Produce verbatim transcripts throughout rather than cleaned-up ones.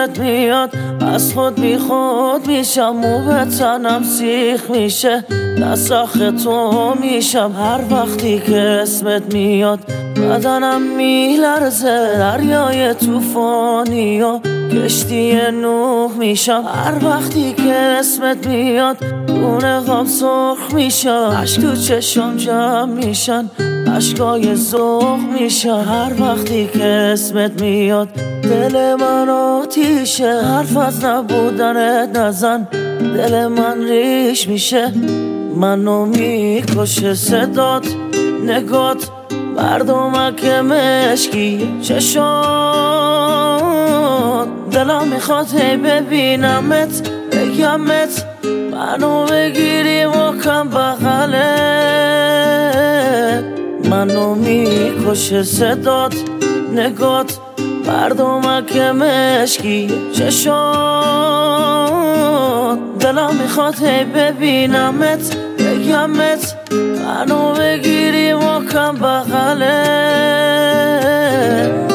اسمت میاد از خود بی خود میشم، مو به تنم سیخ میشه دستاخ تو میشم. هر وقتی که اسمت میاد بدنم میلرزه، دریای توفانی و کشتی نوح میشم. هر وقتی که اسمت میاد گونه غم سرخ میشم، عشق تو چشم جمع میشن عشقای ذوق میشن. هر وقتی که اسمت میاد دل من آتیشه، حرف از نبودنت نزن دل من ریش میشه. منو میکشه صدات نگات مردمک مشکی چشات، دلم میخواد هی ببینمت بگمت منو بگیری محکم بغلت. منو میکشه صدات نگات مردمک مشکی چشات، دلم میخواد هی ببینمت بگمت منو بگیری محکم بغلت.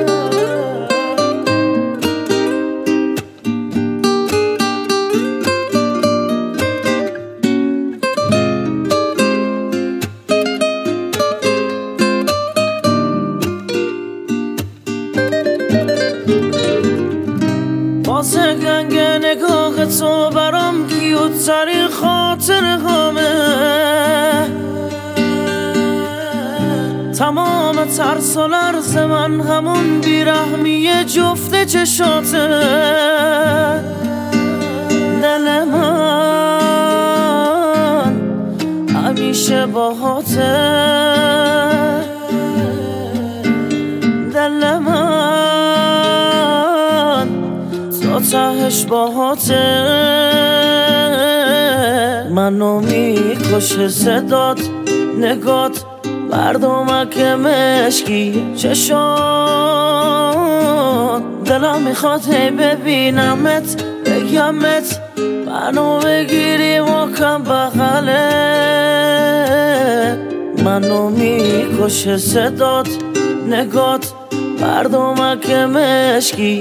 واسه گنگ نگاه تو برام کیوت ترین خاطر همه، تمام ترس و لرز من همون بیرحمی جفت چشاته. دل من همیشه باهاته، دل من تا تهش باهاته. منو میکشه صدات نگات مردمک مشکی چشات، دلم میخواد هی ببینمت بگمت منو بگیری محکم بغلت. منو میکشه صدات نگات مردمک مشکی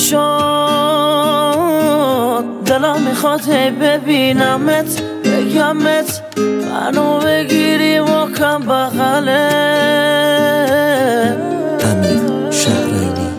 چشات، دلم میخواد هی ببینمت بگمت منو بگیری محکم بغلت. امیر شهرینی